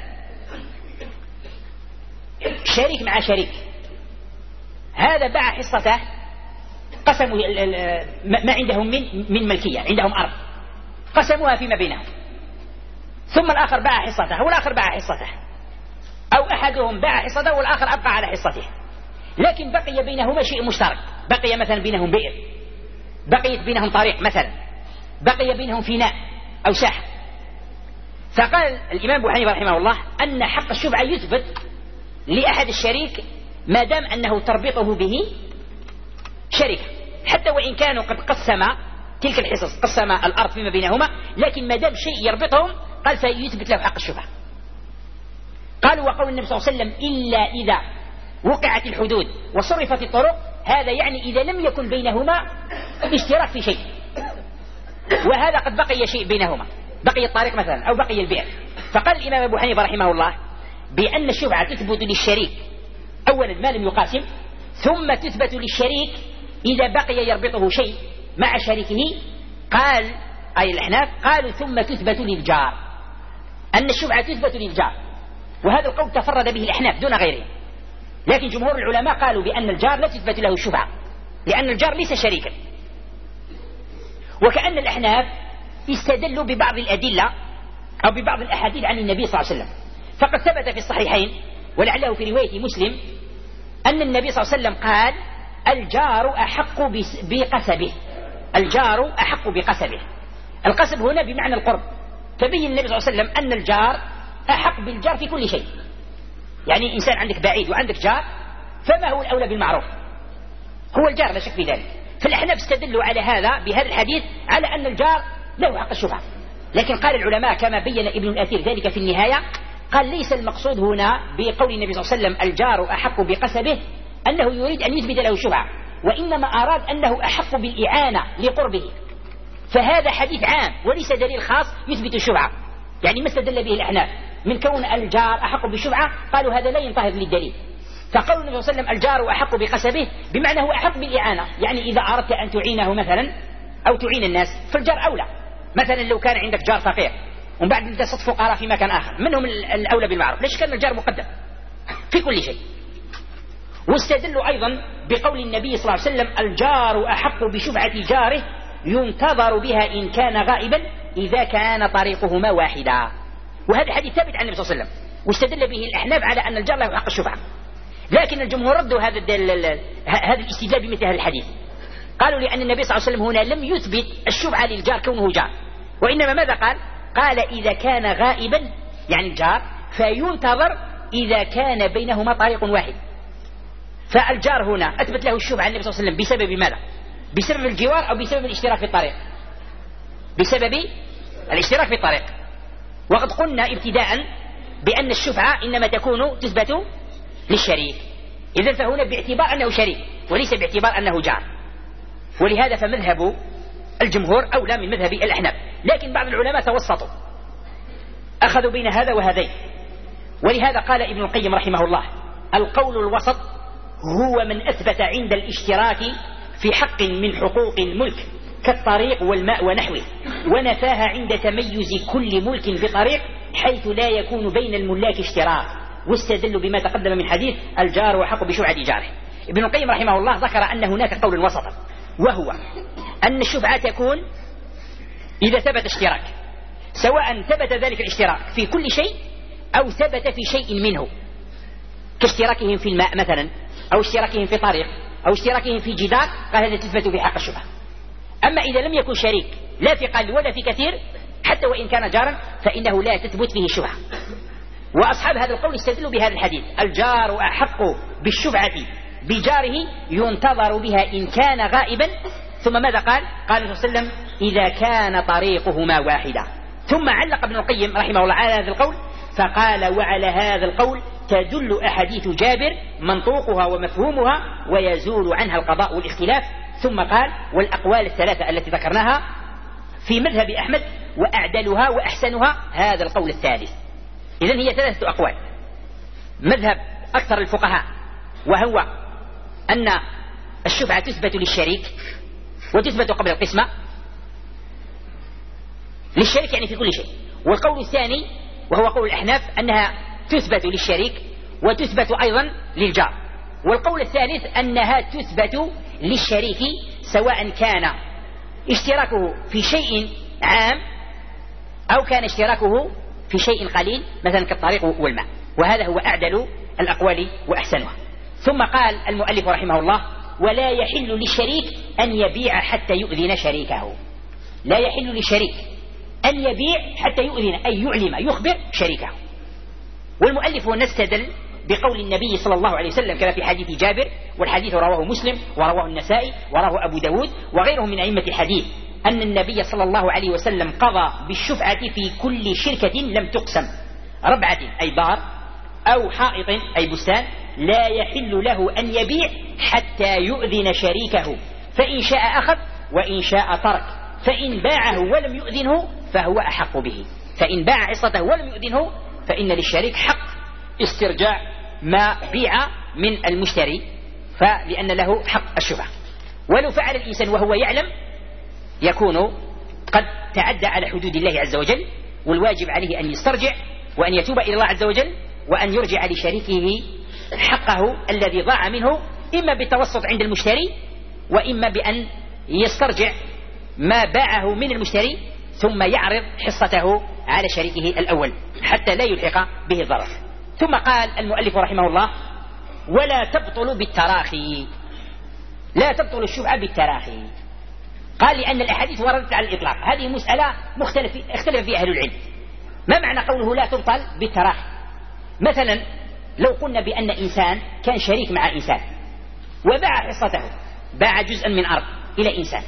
شريك مع شريك، هذا باع حصته، قسموا ما عندهم من ملكية، عندهم أرض قسموها فيما بينهم، ثم الآخر باع حصته والآخر باع حصته، أو أحدهم باع حصته والآخر أبقى على حصته، لكن بقي بينهما شيء مشترك، بقي مثلا بينهم بئر، بقيت بينهم طريق مثلا، بقي بينهم فناء أو ساحة. فقال الإمام أبو حنيفة رحمه الله أن حق الشفعة يثبت لأحد الشريك ما دام أنه تربطه به شركة، حتى وإن كانوا قد قسم تلك الحصص، قسم الأرض فيما بينهما، لكن ما دام شيء يربطهم قال فيثبت له حق الشفعة. قالوا وقول النبي صلى الله عليه وسلم: إلا إذا وقعت الحدود وصرفت الطرق، هذا يعني إذا لم يكن بينهما اشتراك في شيء، وهذا قد بقي شيء بينهما، بقي الطريق مثلا أو بقي البئر. فقال الإمام أبو حنيفة رحمه الله بأن الشفعة تثبت للشريك أولا ما لم يقاسم، ثم تثبت للشريك إذا بقي يربطه شيء مع شريكه. قال أي الأحناف قالوا ثم تثبت للجار، أن الشفعة تثبت للجار، وهذا القول تفرد به الأحناف دون غيره، لكن جمهور العلماء قالوا بأن الجار لا تثبت له الشفعة، لأن الجار ليس شريكا، وكأن الأحناف استدلوا ببعض الأدلة أو ببعض الأحاديث عن النبي صلى الله عليه وسلم. فقد ثبت في الصحيحين ولعله في رواية مسلم أن النبي صلى الله عليه وسلم قال الجار أحق بقسبه. الجار أحق بقسبه. القسب هنا بمعنى القرب. فبين النبي صلى الله عليه وسلم أن الجار أحق بالجار في كل شيء. يعني إنسان عندك بعيد وعندك جار، فما هو الأولى بالمعروف؟ هو الجار، لا شك في ذلك. فالأحناف استدلوا على هذا بهذا الحديث على أن الجار له حق الشفعة. لكن قال العلماء كما بين ابن الأثير ذلك في النهاية، قال ليس المقصود هنا بقول النبي صلى الله عليه وسلم الجار أحق بقسبه أنه يريد أن يثبت له الشفعة، وإنما أراد أنه أحق بالإعانة لقربه. فهذا حديث عام وليس دليل خاص يثبت الشفعة. يعني ما استدل به الأحناف من كون الجار أحق بالشفعة، قالوا هذا لا ينتهض للدليل. فقول النبي صلى الله عليه وسلم الجار أحق بقسبه بمعنى هو أحق بالإعانة. يعني إذا أردت أن تعينه مثلا أو تعين الناس فالجار أولى. مثلا لو كان عندك جار فقير ومن بعد انت صدف فقراء في مكان آخر، منهم الأولى بالمعروف. ليش كان الجار مقدم في كل شيء؟ واستدلوا أيضا بقول النبي صلى الله عليه وسلم الجار أحق بشفعة جاره ينتظر بها إن كان غائبا إذا كان طريقهما واحدا. وهذا حديث ثابت عن النبي صلى الله عليه وسلم، واستدل به الأحناف على أن الجار له حق الشفعة. لكن الجمهور ردوا هذا الاستدلال بمثل هذا الحديث. قالوا لأن النبي صلى الله عليه وسلم هنا لم يثبت الشفعة للجار كونه جار، وإنما ماذا قال؟ قال إذا كان غائبا يعني الجار فينتظر إذا كان بينهما طريق واحد. فالجار هنا أثبت له الشفعة النبي صلى الله عليه وسلم بسبب ماذا؟ بسبب الجوار أو بسبب الاشتراك في الطريق؟ بسبب الاشتراك في الطريق. وقد قلنا ابتداء بأن الشفعة إنما تثبت للشريك. إذن فهنا باعتبار أنه شريك وليس باعتبار أنه جار. ولهذا فمذهب الجمهور أولى من مذهب الأحناف. لكن بعض العلماء توسطوا أخذوا بين هذا وهذين. ولهذا قال ابن القيم رحمه الله القول الوسط هو من أثبت عند الاشتراك في حق من حقوق الملك كالطريق والماء ونحوه، ونفاها عند تميز كل ملك بطريق حيث لا يكون بين الملاك اشتراك، واستدلوا بما تقدم من حديث الجار وحق بشفعة جاره. ابن القيم رحمه الله ذكر أن هناك قول وسطا، وهو أن الشفعة تكون إذا ثبت اشتراك، سواء ثبت ذلك الاشتراك في كل شيء أو ثبت في شيء منه، كاشتراكهم في الماء مثلا، أو اشتراكهم في طريق، أو اشتراكهم في جدار، قال هذا تثبت في حق الشفعة. أما إذا لم يكن شريك لا في قل ولا في كثير حتى وإن كان جارا فإنه لا تثبت فيه الشفعة. وأصحاب هذا القول استدلوا بهذا الحديث الجار أحق بالشفعة بجاره ينتظر بها إن كان غائبا. ثم ماذا قال؟ قال صلى الله عليه وسلم إذا كان طريقهما واحدا. ثم علق ابن القيم رحمه الله على هذا القول فقال وعلى هذا القول تدل أحاديث جابر منطوقها ومفهومها ويزول عنها القضاء والاختلاف. ثم قال والأقوال الثلاثة التي ذكرناها في مذهب أحمد وأعدلها وأحسنها هذا القول الثالث. إذن هي ثلاثة أقوال. مذهب أكثر الفقهاء وهو أن الشفعة تثبت للشريك وتثبت قبل القسمة، للشريك يعني في كل شيء. والقول الثاني وهو قول الأحناف أنها تثبت للشريك وتثبت أيضا للجار. والقول الثالث أنها تثبت للشريك سواء كان اشتراكه في شيء عام أو كان اشتراكه في شيء قليل مثلا كالطريق والماء. وهذا هو أعدل الأقوال وأحسنها. ثم قال المؤلف رحمه الله ولا يحل للشريك أن يبيع حتى يؤذن شريكه. لا يحل للشريك أن يبيع حتى يؤذن أي يعلم يخبر شريكه. والمؤلف نستدل بقول النبي صلى الله عليه وسلم كما في حديث جابر، والحديث رواه مسلم ورواه النسائي ورواه أبو داود وغيرهم من أئمة الحديث، أن النبي صلى الله عليه وسلم قضى بالشفعة في كل شركة لم تقسم، ربعة أي دار أو حائط أي بستان، لا يحل له أن يبيع حتى يؤذن شريكه، فإن شاء أخذ وإن شاء ترك، فإن باعه ولم يؤذنه فهو أحق به. فإن باع عصته ولم يؤذنه فإن للشريك حق استرجاع ما بيع من المشتري، فلأن له حق الشفعة. ولو فعل الإنسان وهو يعلم يكون قد تعدى على حدود الله عز وجل، والواجب عليه أن يسترجع وأن يتوب إلى الله عز وجل وأن يرجع لشريكه حقه الذي ضاع منه، إما بالتوسط عند المشتري وإما بأن يسترجع ما باعه من المشتري ثم يعرض حصته على شريكه الأول حتى لا يلحق به ضرر. ثم قال المؤلف رحمه الله: ولا تبطل بالتراخي. لا تبطل الشفعة بالتراخي. قال لأن الأحاديث وردت على الإطلاق. هذه مسألة اختلف فيها أهل العلم. ما معنى قوله لا تبطل بالتراخي؟ مثلا لو قلنا بأن إنسان كان شريك مع إنسان وباع حصته، باع جزءا من أرض إلى إنسان،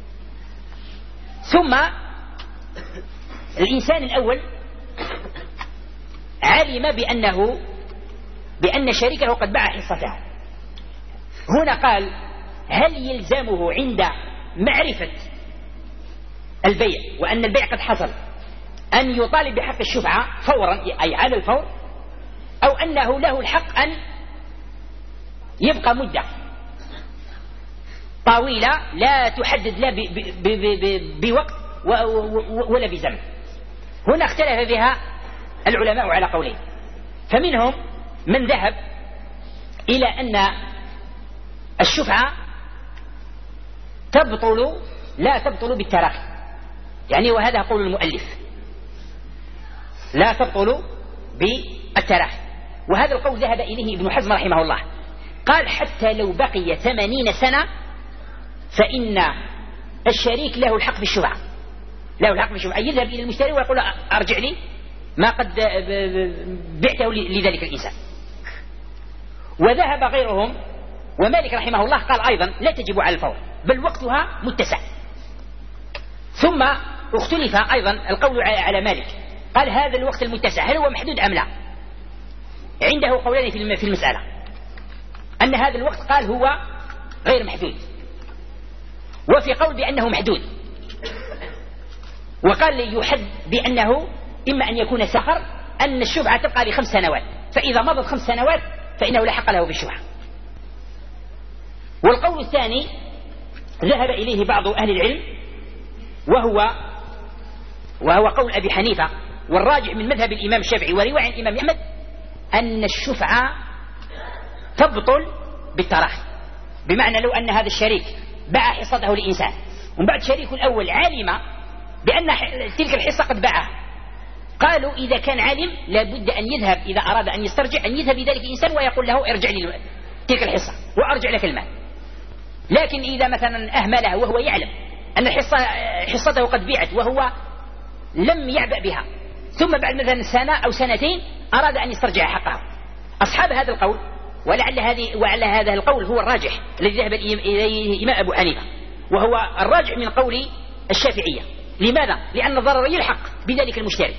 ثم الإنسان الأول علم بأن شريكه قد باع حصته. هنا قال: هل يلزمه عند معرفة البيع وأن البيع قد حصل أن يطالب بحق الشفعة فورا، أي على الفور، أو أنه له الحق أن يبقى مدة طويلة لا تحدد لا بوقت ولا بزمن؟ هنا اختلف بها العلماء على قولين. فمنهم من ذهب إلى أن الشفعة لا تبطل بالتراخي، يعني وهذا قول المؤلف، لا تبطل بالتراخي. وهذا القول ذهب إليه ابن حزم رحمه الله، قال: حتى لو بقي 80 سنة فإن الشريك له الحق في الشفعة، له الحق في الشفعة، يذهب إلى المشتري ويقول: أرجع لي ما قد بعته لذلك الإنسان. وذهب غيرهم، ومالك رحمه الله قال أيضا: لا تجب على الفور بل وقتها متسع. ثم اختلف أيضا القول على مالك، قال: هذا الوقت المتسع هل هو محدود أم لا؟ عنده قولان في المسألة، أن هذا الوقت قال هو غير محدود، وفي قول بأنه محدود، وقال يحد بأنه إما أن يكون سخر أن الشفعة تبقى ل5 سنوات، فإذا مضت 5 سنوات فإنه لا حق له بالشفعة. والقول الثاني ذهب إليه بعض أهل العلم، وهو قول أبي حنيفة، والراجح من مذهب الإمام الشافعي ورواية عن الإمام أحمد، أن الشفعة تبطل بالتراخي. بمعنى لو أن هذا الشريك باع حصته لإنسان، ومن بعد شريك الأول علم بأن تلك الحصة قد باعها، قالوا إذا كان علم لابد أن يذهب، إذا أراد أن يسترجع أن يذهب لذلك الإنسان ويقول له: ارجع لي تلك الحصة وأرجع لك المال. لكن إذا مثلا أهملها وهو يعلم أن حصته قد بيعت وهو لم يعبأ بها، ثم بعد مثلا سنة أو سنتين أراد أن يسترجع حقها، أصحاب هذا القول، ولعل هذا القول هو الراجح الذي ذهب إليه إمام أبو حنيفة، وهو الراجح من قول الشافعية. لماذا؟ لأن الضرر يلحق بذلك المشتري.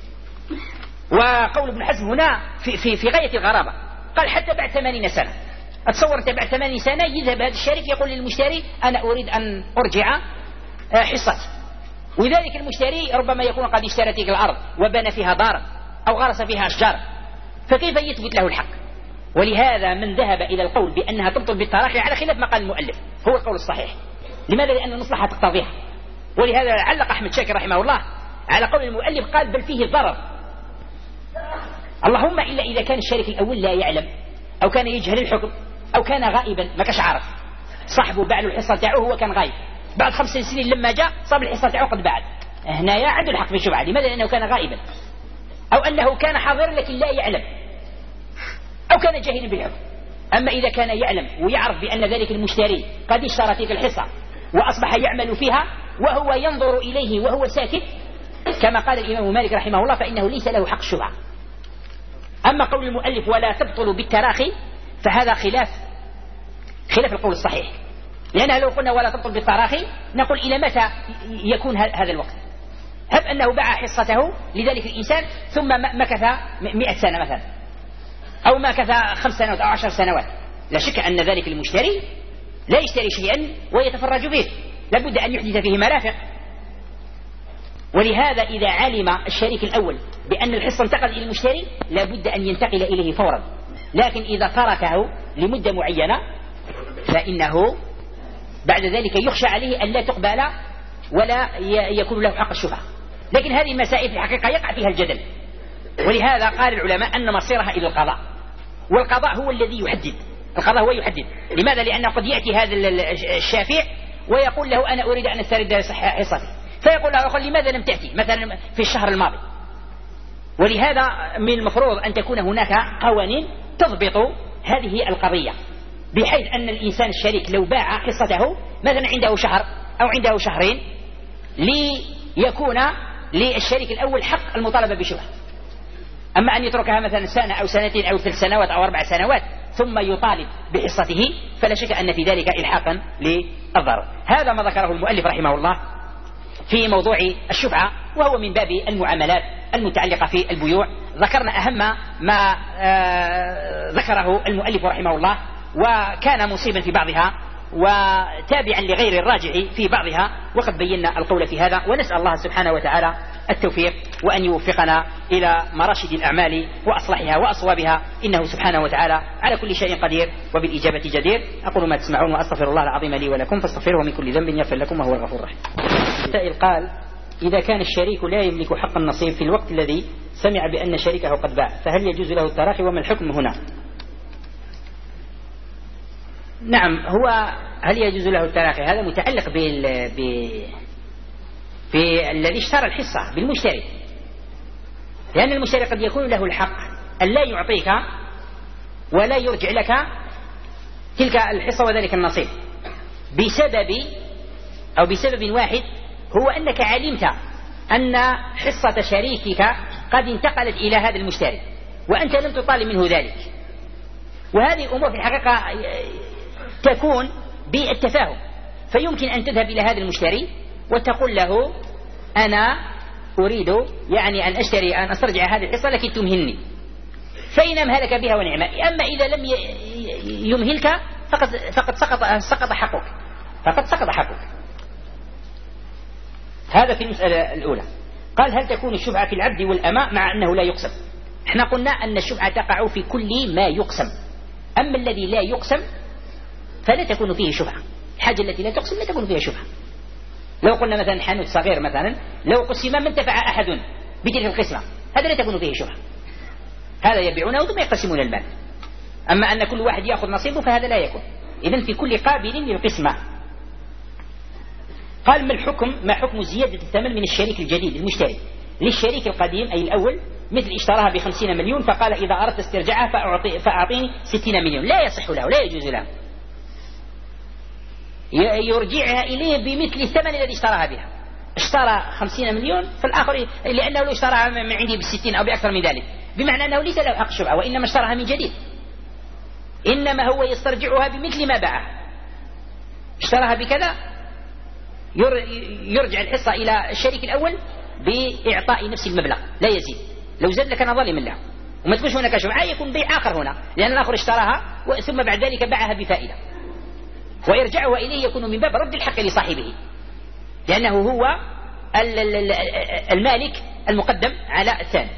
وقول ابن حزم هنا في غاية الغرابة، قال: حتى بعد 80 سنة. أتصور أنت بعد 80 سنة يذهب هذا الشريك يقول للمشتري: أنا أريد أن أرجع حصتي، وذلك المشتري ربما يكون قد اشترى تلك الأرض وبنى فيها دارا أو غرس فيها أشجار، فكيف يثبت له الحق؟ ولهذا من ذهب إلى القول بأنها تبطل بالتراخي على خلاف ما قال المؤلف هو القول الصحيح. لماذا؟ لأن المصلحة تقتضيها. ولهذا علق أحمد شاكر رحمه الله على قول المؤلف، قال: بل فيه ضرر، اللهم إلا إذا كان الشريك الأول لا يعلم أو كان يجهل الحكم أو كان غائبا ما كاش عارف، صاحبه باع له الحصة تاعه هو كان غايب، بعد 5 سنين لما جاء صاب الحصة تاعه قد باعت، هنا عنده الحق في الشفعة. لماذا؟ لأنه كان غائبا، أو أنه كان حاضرا لكن لا يعلم، أو كان جاهلا بالحكم. أما إذا كان يعلم ويعرف بأن ذلك المشتري قد اشترى تلك الحصة وأصبح يعمل فيها وهو ينظر إليه وهو ساكت كما قال الإمام مالك رحمه الله، فإنه ليس له حق الشفعة. أما قول المؤلف ولا تبطل بالتراخي فهذا خلاف القول الصحيح، لأنه لو قلنا ولا تبطل بالتراخي نقول إلى متى يكون هذا الوقت؟ هب أنه باع حصته لذلك الإنسان ثم مكث 100 سنة مثلا، أو مكث 5 سنوات أو 10 سنوات، لا شك أن ذلك المشتري لا يشتري شيئا ويتفرج به، لابد أن يحدث فيه مرافق. ولهذا إذا علم الشريك الأول بأن الحصة انتقل إلى المشتري لابد أن ينتقل إليه فورا، لكن إذا تركه لمدة معينة فإنه بعد ذلك يخشى عليه أن لا تقبل ولا يكون له حق الشفعة. لكن هذه المسائل في الحقيقة يقع فيها الجدل، ولهذا قال العلماء أن مصيرها إلى القضاء، والقضاء هو الذي يحدد، القضاء هو يحدد. لماذا؟ لأنه قد يأتي هذا الشافع ويقول له أنا أريد أن أسترد حصتي، فيقول له أخي لماذا لم تأتي مثلا في الشهر الماضي؟ ولهذا من المفروض أن تكون هناك قوانين تضبط هذه القضية، بحيث أن الإنسان الشريك لو باع حصته مثلا عنده شهر أو عنده شهرين ليكون للشريك الأول حق المطالبة بشبهة. أما أن يتركها مثلا سنة أو سنتين أو 3 سنوات أو 4 سنوات ثم يطالب بحصته، فلا شك أن في ذلك إلحاقا للضرر. هذا ما ذكره المؤلف رحمه الله في موضوع الشفعة، وهو من باب المعاملات المتعلقة في البيوع. ذكرنا أهم ما ذكره المؤلف رحمه الله، وكان مصيبا في بعضها وتابعا لغير الراجع في بعضها، وقد بينا القول في هذا. ونسأل الله سبحانه وتعالى التوفيق وأن يوفقنا إلى مراشد الأعمال وأصلحها وأصوابها، إنه سبحانه وتعالى على كل شيء قدير وبالإجابة جدير. أقول ما تسمعون وأستغفر الله العظيم لي ولكم فاستغفروه من كل ذنب يغفر لكم وهو الغفور الرحيم. السائل قال: إذا كان الشريك لا يملك حق النصيب في الوقت الذي سمع بأن شريكه قد باع، فهل يجوز له التراخي وما الحكم هنا؟ نعم، هو هل يجوز له التراخي هذا متعلق بالذي اشترى الحصة بالمشتري، لأن المشتري قد يكون له الحق أن لا يعطيك ولا يرجع لك تلك الحصة وذلك النصيب بسبب واحد، هو أنك علمت أن حصة شريكك قد انتقلت إلى هذا المشتري وأنت لم تطالب منه ذلك. وهذه الأمور في الحقيقة تكون بالتفاهم، فيمكن أن تذهب إلى هذا المشتري وتقول له أنا أريد يعني أن أسترجع هذه الحصة لكن تمهلني، فإن أمهلك بها ونعمة. أما إذا لم يمهلك فقد سقط حقك. هذا في المسألة الأولى. قال: هل تكون الشفعة في العبد والأماء مع أنه لا يقسم؟ احنا قلنا أن الشفعة تقع في كل ما يقسم، أما الذي لا يقسم فلا تكون فيه شفعة. الحاجة التي لا تقسم لا تكون فيها شفعة. لو قلنا مثلا حانوت صغير مثلا لو قسم ما انتفع أحد بتلك القسمة، هذا لا تكون فيه شفعة، هذا يبيعونه ثم يقسمون المال. أما أن كل واحد يأخذ نصيبه فهذا لا يكون. إذن في كل قابل للقسمة. قال: ما حكم زيادة الثمن من الشريك الجديد المشتري للشريك القديم أي الأول، مثل اشتراها ب50 مليون فقال إذا أردت استرجاعها فأعطيني 60 مليون، لا يصح له، لا يجوز له، يرجعها إليه بمثل الثمن الذي اشتراها بها. اشترى 50 مليون فالآخر لأنه لو اشتراها من عنده ب60 أو بأكثر من ذلك، بمعنى أنه ليس له حق شفعة وإنما اشتراها من جديد، إنما هو يسترجعها بمثل ما باعها. اشتراها بكذا يرجع الحصة إلى الشريك الأول بإعطاء نفس المبلغ لا يزيد، لو زاد لكان ظالما له. وما تكونش هناك شفعة، يكون بيع آخر هنا، لأن الآخر اشتراها ثم بعد ذلك باعها بفائدة، ويرجعها إليه يكون من باب رد الحق لصاحبه، لأنه هو المالك المقدم على الثاني.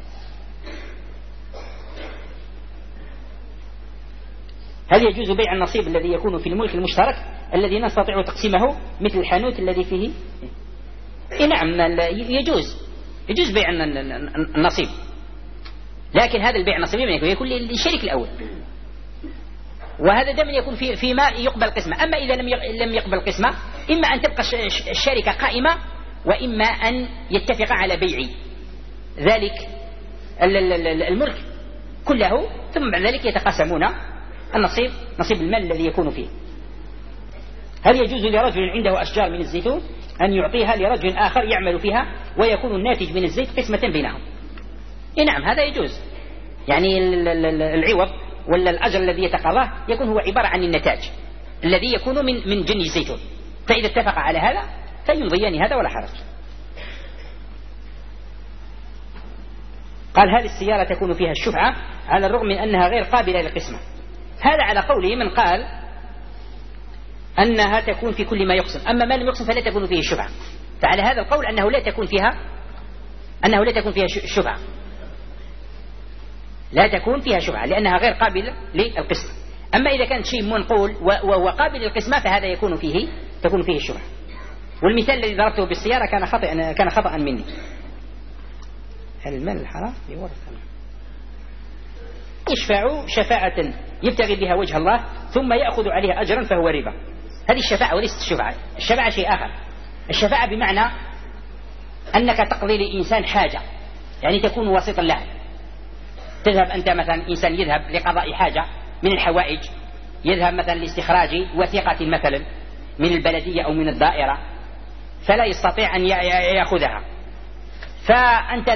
هل يجوز بيع النصيب الذي يكون في الملك المشترك الذي نستطيع تقسيمه مثل الحانوت الذي فيه؟ نعم، يجوز بيع النصيب، لكن هذا البيع النصيبي يكون للشريك الأول، وهذا دائما يكون فيما يقبل قسمة. أما إذا لم يقبل قسمة، إما أن تبقى الشركة قائمة وإما أن يتفق على بيع ذلك الملك كله، ثم بعد ذلك يتقاسمون نصيب المال الذي يكون فيه. هل يجوز لرجل عنده أشجار من الزيتون أن يعطيها لرجل آخر يعمل فيها ويكون الناتج من الزيت قسمة بينهم؟ نعم، هذا يجوز، يعني العوض ولا الأجر الذي يتقاضاه يكون هو عبارة عن النتاج الذي يكون من جني الزيتون، فإذا اتفق على هذا فيمضيان هذا ولا حرج. قال: هل السيارة تكون فيها الشفعة على الرغم من أنها غير قابلة للقسمة؟ هذا على قوله من قال أنها تكون في كل ما يقسم، أما ما لم يقسم فلا تكون فيه الشفعة، فعلى هذا القول أنه لا تكون فيها الشفعة، لا تكون فيها شفعة لأنها غير قابلة للقسمة. أما إذا كانت شيء منقول وهو قابل للقسمة فهذا تكون فيه الشفعة. والمثال الذي ضربته بالسيارة كان خطأ مني. هل المال الحرام يورث؟ يشفع شفاعة يبتغي بها وجه الله ثم يأخذ عليها أجرا فهو ربا، هذه الشفاعة وليست الشفعة. الشفاعة شيء آخر. الشفاعة بمعنى أنك تقضي لإنسان حاجة، يعني تكون وسيطا له. تذهب أنت مثلا، إنسان يذهب لقضاء حاجة من الحوائج، يذهب مثلا لاستخراج وثيقة مثلا من البلدية أو من الدائرة، فلا يستطيع أن يأخذها، فأنت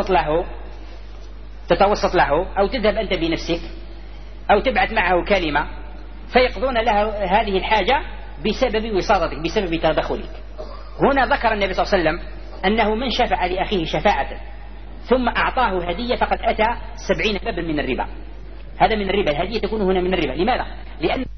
تتوسط له أو تذهب أنت بنفسك أو تبعث معه كلمة فيقضون له هذه الحاجة بسبب وساطتك، بسبب تدخلك. هنا ذكر النبي صلى الله عليه وسلم أنه من شفع لأخيه شفاعة ثم أعطاه هدية فقد أتى 70 بابا من الربا. هذا من الربا، الهدية تكون هنا من الربا. لماذا؟ لأن